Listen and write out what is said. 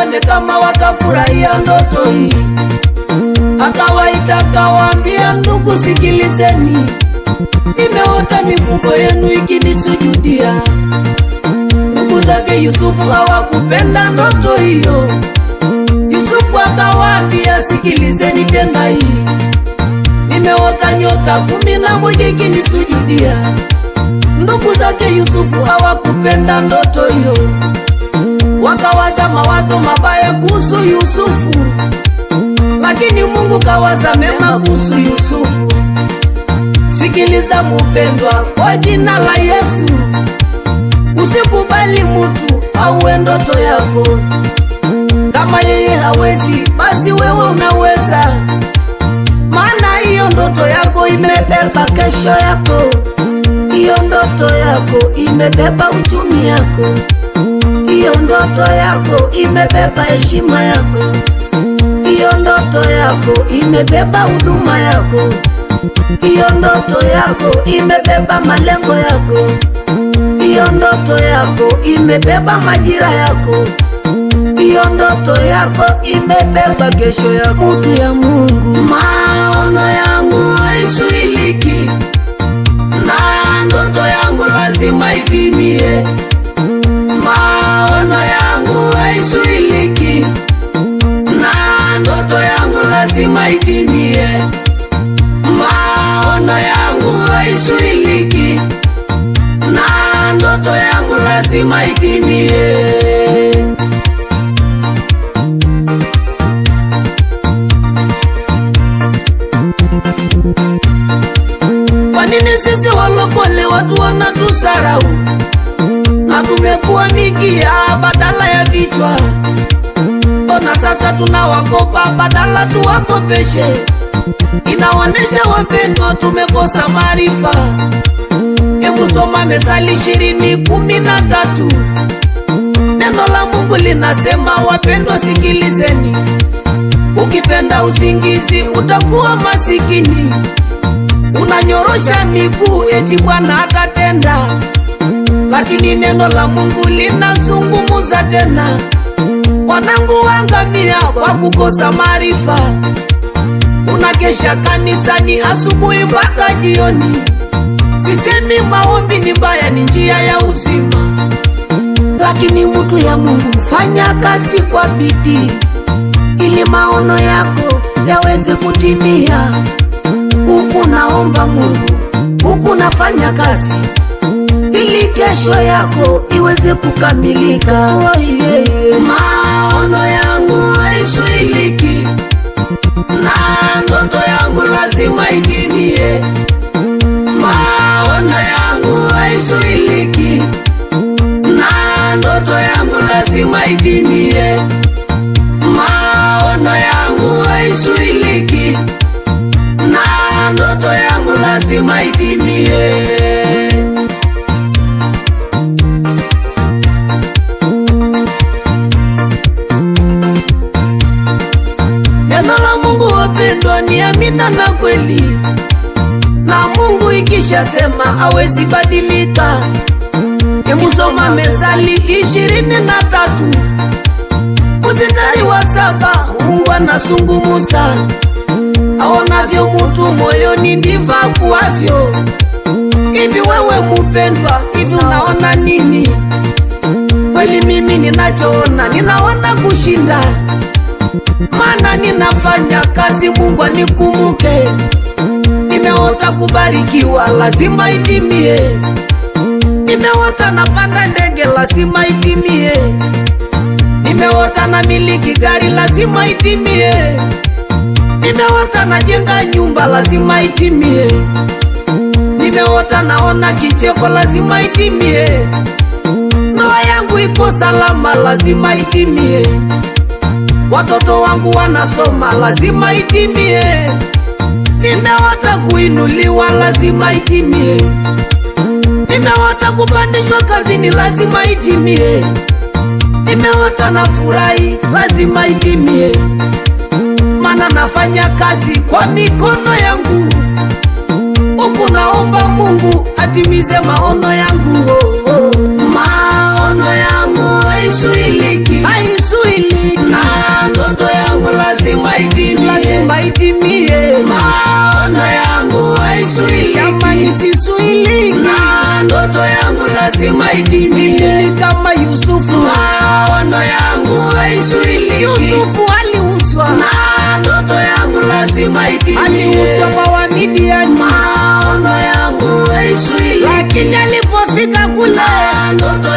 tuone kama watafurahia ndoto hii. Akawaita akawaambia, ndugu sikilizeni, nimeota mifugo yenu ikinisujudia. Ndugu zake Yusufu hawakupenda ndoto hiyo. Yusufu akawaambia, sikilizeni tena hii, nimeota nyota 11 ikinisujudia. Ndugu zake Yusufu hawakupenda ndoto hiyo. Wakawaza mawazo mabaya kuhusu Yusufu, lakini Mungu kawaza mema kuhusu Yusufu. Sikiliza mpendwa, kwa jina la Yesu, usikubali mtu auwe ndoto yako. Kama yeye hawezi, basi wewe unaweza. Maana hiyo ndoto yako imebeba kesho yako. Hiyo ndoto yako imebeba uchumi yako. Hiyo ndoto yako imebeba heshima yako. Hiyo ndoto yako imebeba huduma yako. Hiyo ndoto yako imebeba malengo yako. Hiyo ndoto yako imebeba majira yako. Hiyo ndoto yako imebeba kesho ya mtu ya Mungu. Maono yangu haisuiliki, na ndoto yangu lazima itimie. Maono yangu haisuiliki, na ndoto yangu lazima itimie. Maono yangu haisuiliki, na ndoto yangu lazima itimie. Kwa nini sisi walokole watu wanatusarau, na tumekuwa mikia badala ya vichwa? Ona sasa tunawakopa badala tuwakopeshe. Inaonesha wapendwa tumekosa maarifa. Hebu soma Methali 20:13. Neno la Mungu linasema, wapendwa sikilizeni, ukipenda usingizi utakuwa masikini. Unanyorosha miguu eti Bwana atatenda, lakini neno la Mungu linazungumza tena. Wanangu wangamia kwa kukosa maarifa. Unakesha kanisani asubuhi mpaka jioni. Sisemi maombi ni mbaya, ni njia ya uzima, lakini mtu ya Mungu fanya kazi kwa bidii ili maono yako yaweze kutimia. Huku naomba Mungu, huku nafanya kazi ili kesho yako iweze kukamilika. Oh, yeah, yeah. Maono yangu haisuiliki, na ndoto yangu lazima itimie. Maono yangu haisuiliki, na ndoto yangu lazima itimie. Maono yangu haisuiliki, na ndoto yangu lazima itimie. Neno la Mungu wapendwa ni amina na kweli, na Mungu ikishasema hawezi badilika. Hebu soma Methali 20:3. Mstari wa 7, Mungu anazungumza, aonavyo mtu moyoni ndivyo akuavyo. Hivi wewe mpendwa, hivi unaona nini? Kweli mimi ninachoona, ninaona kushinda. Maana ninafanya kazi Mungu anikumbuke. Nimeota kubarikiwa, lazima itimie. Nimeota napanda ndege, lazima itimie. Nimeota na miliki gari, lazima itimie. Nimeota najenga nyumba, lazima itimie. Nimeota naona kicheko, lazima itimie. Ndoa yangu iko salama, lazima itimie. Watoto wangu wanasoma, lazima itimie. Nimeota kuinuliwa, lazima itimie. Nimeota kupandishwa kazini, lazima itimie. Nimeota na furahi, lazima itimie. Maana nafanya kazi kwa mikono yangu. Huku naomba Mungu atimize maono yangu. Maono yangu haisuiliki, haisuiliki. lakini alipofika kule ndoto